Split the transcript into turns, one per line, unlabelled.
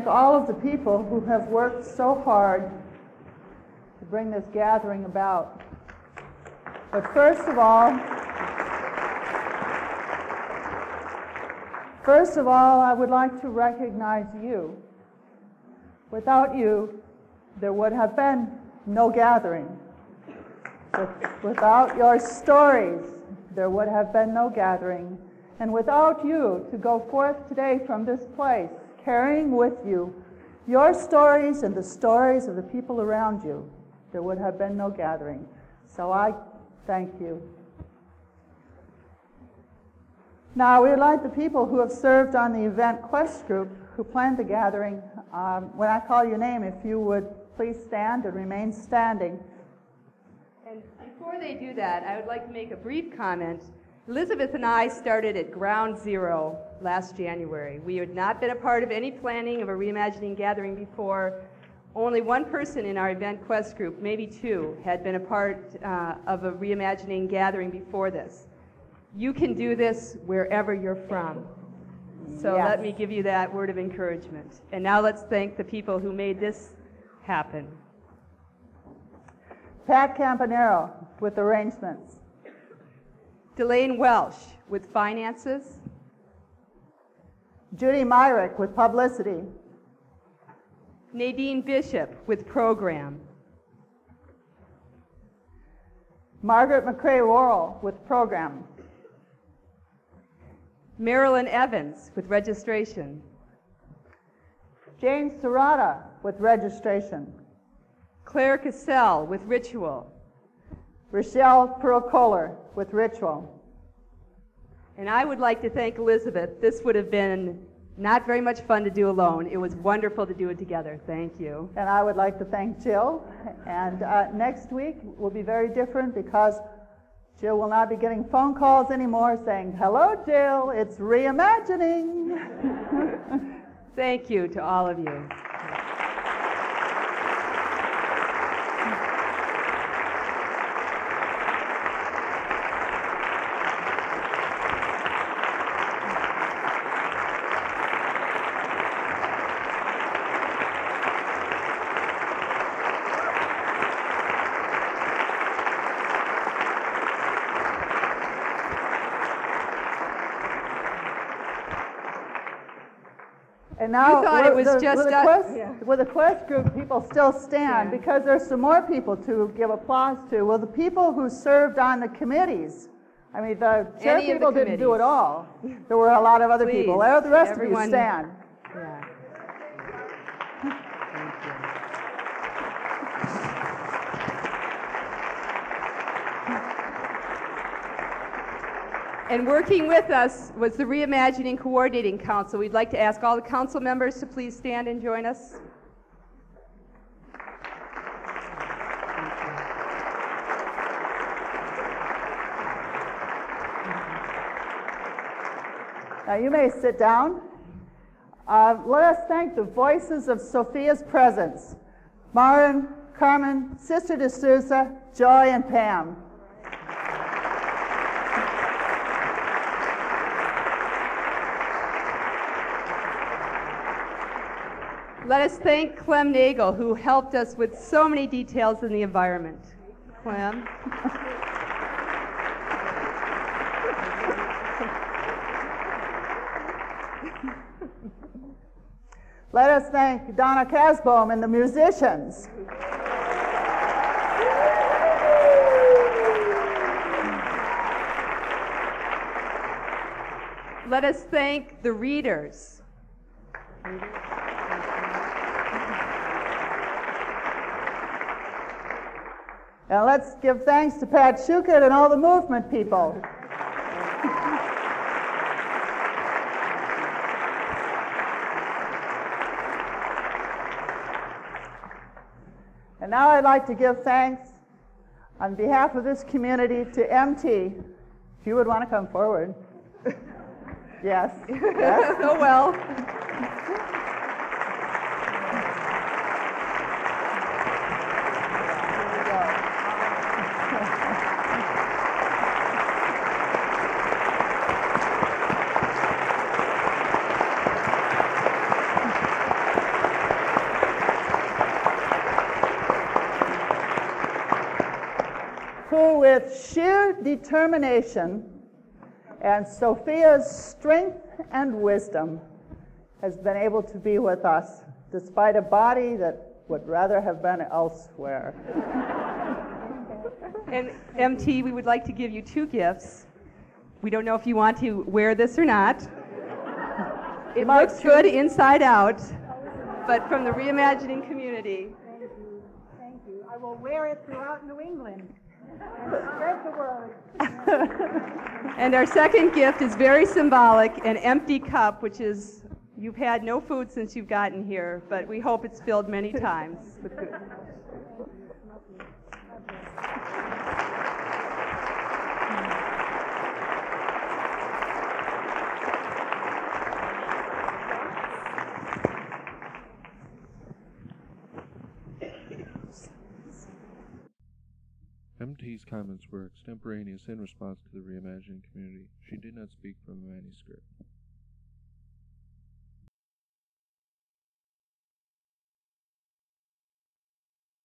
All of the people who have worked so hard to bring this gathering about. But first of all, I would like to recognize you. Without you, there would have been no gathering. Without your stories, there would have been no gathering. And without you to go forth today from this place, carrying with you your stories and the stories of the people around you, there would have been no gathering. So I thank you. Now, we'd like the people who have served on the event quest group who planned the gathering, when I call your name, if you would please stand and remain standing.
And before they do that, I would like to make a brief comment. Elizabeth and I started at ground zero last January. We had not been a part of any planning of a Reimagining gathering before. Only one person in our event quest group, maybe two, had been a part of a Reimagining gathering before this. You can do this wherever you're from. So
Yes.
Let me give you that word of encouragement. And now let's thank the people who made this happen.
Pat Campanero with arrangements.
Delane Welsh with finances.
Judy Myrick with publicity.
Nadine Bishop with program.
Margaret McCrae Worrell with program.
Marilyn Evans with registration.
James Serrata with registration.
Claire Cassell with ritual.
Rochelle Pearl-Kohler with ritual.
And I would like to thank Elizabeth. This would have been not very much fun to do alone. It was wonderful to do it together. Thank you.
And I would like to thank Jill. And next week will be very different because Jill will not be getting phone calls anymore saying, "Hello, Jill, it's Reimagining."
Thank you to all of you.
And now,
You thought it was just
with
us.
with the quest group, people still stand because there's some more people to give applause to. Well, the people who served on the committees, I mean, the chair
Any of the
people didn't do it
committees.
all. There were a lot of other
Please,
people. The rest
everyone-
of you stand.
Yeah. And working with us was the Reimagining Coordinating Council. We'd like to ask all the council members to please stand and join us.
Now, you may sit down. Let us thank the voices of Sophia's presence: Marin, Carmen, Sister D'Souza, Joy, and Pam.
Let us thank Clem Nagel, who helped us with so many details in the environment. Clem.
Let us thank Donna Casbohm and the musicians.
Let us thank the readers.
And let's give thanks to Pat Shukett and all the movement people. And now I'd like to give thanks on behalf of this community to MT. If you would want to come forward. Yes. Yes.
Oh, well.
who with sheer determination and Sophia's strength and wisdom has been able to be with us despite a body that would rather have been elsewhere.
And MT, we would like to give you 2 gifts. We don't know if you want to wear this or not. It looks good inside out, but from the reimagining community.
Thank you. Thank you. I will wear it throughout New England and spread the word.
And our second gift is very symbolic, an empty cup, which is, you've had no food since you've gotten here, but we hope it's filled many times with good.
MT's comments were extemporaneous in response to the reimagining community. She did not speak from a manuscript.